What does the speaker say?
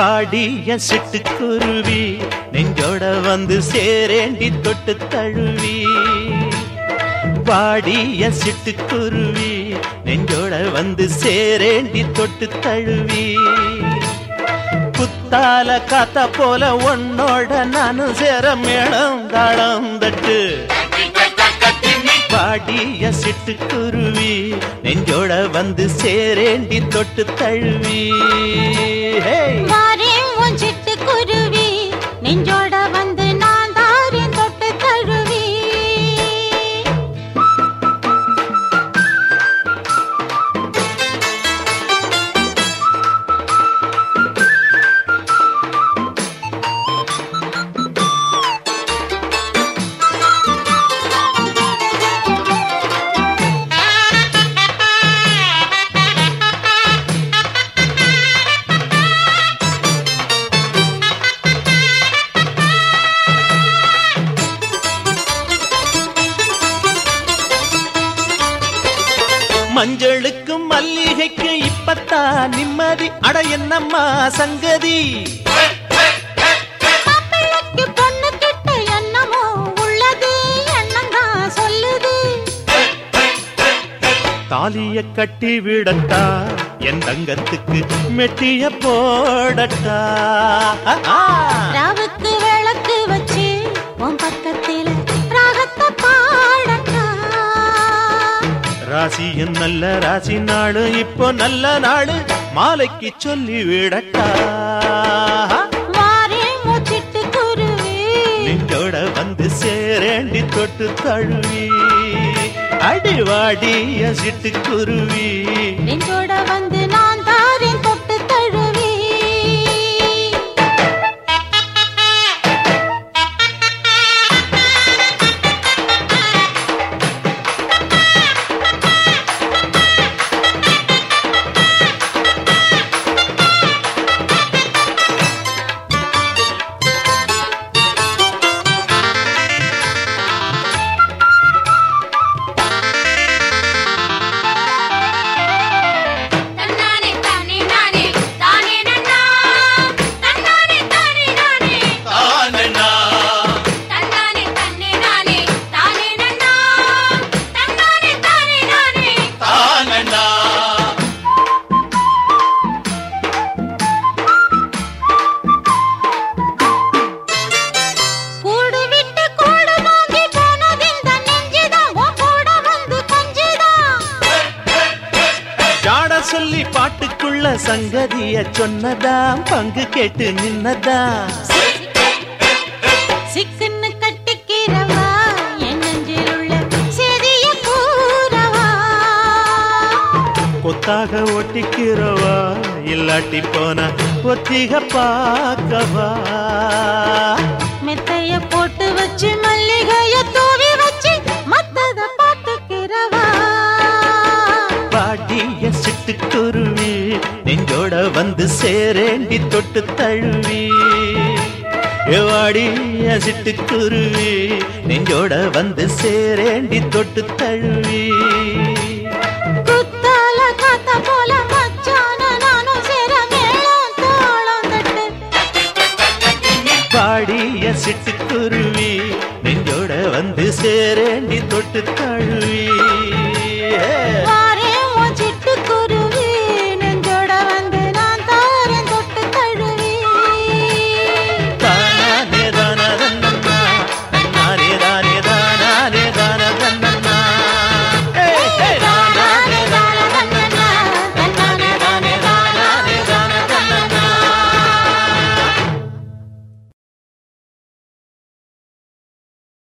வாடிய சிட்டுக்குருவி நெஞ்சோட வந்து சேரேண்டி தொட்டு தழுவி. வாடிய சிட்டுக்குருவி நெஞ்சோட வந்து சேரேண்டி தொட்டு தழுவி. குத்தால காத்த போல உன்னோட நானும் சேர மேளம் தாளம் தட்டு. வாடிய சிட்டுக்குருவி நெஞ்சோட வந்து சேரேண்டி தொட்டு தழுவி. சிட்டுக்குருவி நெஞ்சோட வந்து நான் தாரேன் தொட்டு தழுவி. மஞ்சளுக்கும் மல்லிகைக்கு இப்பத்தான் நிம்மதி. அட என்னம்மா சங்கதி? மாப்பிள்ளைக்கு பொண்ணு கிட்ட என்னமோ உள்ளது, எண்ணம்தான் சொல்லுது. தாலிய கட்டி விடட்டா என் தங்கத்துக்கு மெட்டிய போடட்டா. ராவுக்கு விளக்கு வச்சு உன் பக்கத்தில ராகத்தை பாடட்டா. ராசியும் நல்ல ராசி நாடு, இப்போ நல்ல நாடு மாலைக்கு சொல்லி விடட்டா. சிட்டுக்குருவி நெஞ்சோட வந்து சேரேண்டி தொட்டு தழுவி. அடிவாடிய சிட்டுக்குருவி நெஞ்சோட வந்து நான் தாரேன் தொட்டு தழுவி. சொல்லி பாட்டுக்குள்ள சங்கதிய சொன்னதாம் பங்கு கேட்டு நின்னதா. சிக்குன்னு கட்டிக்கிறவா என் நெஞ்சில் உள்ள செடிய கூறவா. கொத்தாக ஒட்டிக்கிறவா இல்லாட்டி போனா ஒத்திக பாக்கவா. மெத்தைய போட்டு வச்சு மல்லிகைய தூவி வச்சு மத்தத பாத்துக்கிறவா. வாடிய சிட்டுக்குருவி நெஞ்சோட வந்து சேரேண்டி தொட்டு தழுவி. வாடிய சிட்டுக்குருவி நெஞ்சோட வந்து சேரேண்டி தொட்டு தழுவி. குத்தால காத்த போல மச்சான நானும் சேர மேளம் தாளம் தட்டு. வாடிய சிட்டுக்குருவி நெஞ்சோட வந்து சேரேண்டி தொட்டு தழுவி.